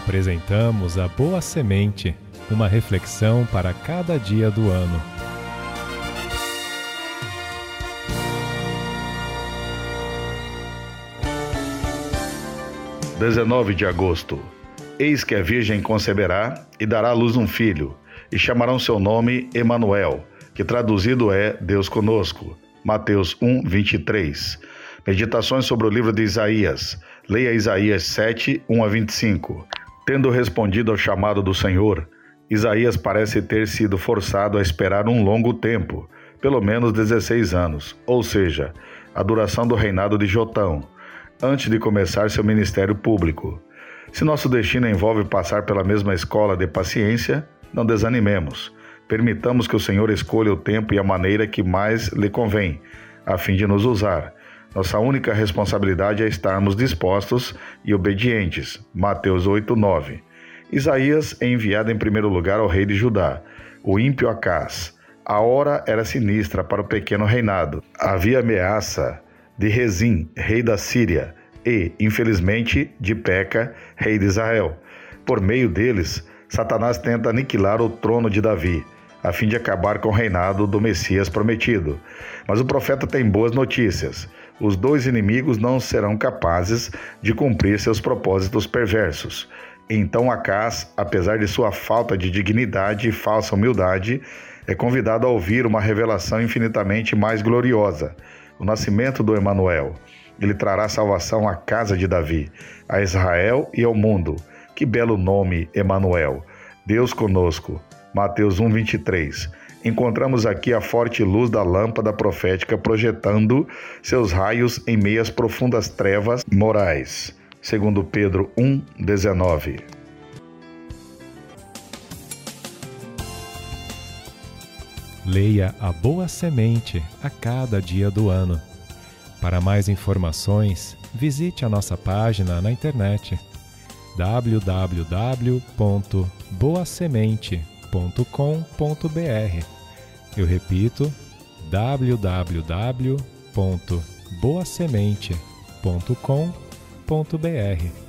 Apresentamos a Boa Semente, uma reflexão para cada dia do ano. – 19 de agosto. Eis que a Virgem conceberá e dará à luz um filho, e chamarão seu nome Emanuel, que traduzido é Deus conosco. Mateus 1, 23. Meditações sobre o livro de Isaías. Leia Isaías 7, 1 a 25. Tendo respondido ao chamado do Senhor, Isaías parece ter sido forçado a esperar um longo tempo, pelo menos 16 anos, ou seja, a duração do reinado de Jotão, antes de começar seu ministério público. Se nosso destino envolve passar pela mesma escola de paciência, não desanimemos. Permitamos que o Senhor escolha o tempo e a maneira que mais lhe convém, a fim de nos usar. Nossa única responsabilidade é estarmos dispostos e obedientes. Mateus 8, 9. Isaías é enviado em primeiro lugar ao rei de Judá, o ímpio Acás. A hora era sinistra para o pequeno reinado. Havia ameaça de Rezim, rei da Síria, e, infelizmente, de Peca, rei de Israel. Por meio deles, Satanás tenta aniquilar o trono de Davi, a fim de acabar com o reinado do Messias prometido. Mas o profeta tem boas notícias. Os dois inimigos não serão capazes de cumprir seus propósitos perversos. Então Acás, apesar de sua falta de dignidade e falsa humildade, é convidado a ouvir uma revelação infinitamente mais gloriosa: o nascimento do Emanuel. Ele trará salvação à casa de Davi, a Israel e ao mundo. Que belo nome, Emanuel! Deus conosco. Mateus 1, 23. Encontramos aqui a forte luz da lâmpada profética projetando seus raios em meias profundas trevas morais. Segundo Pedro 1, 19. Leia a Boa Semente a cada dia do ano. Para mais informações, visite a nossa página na internet www.boasemente.com.br. Eu repito, www.boasemente.com.br.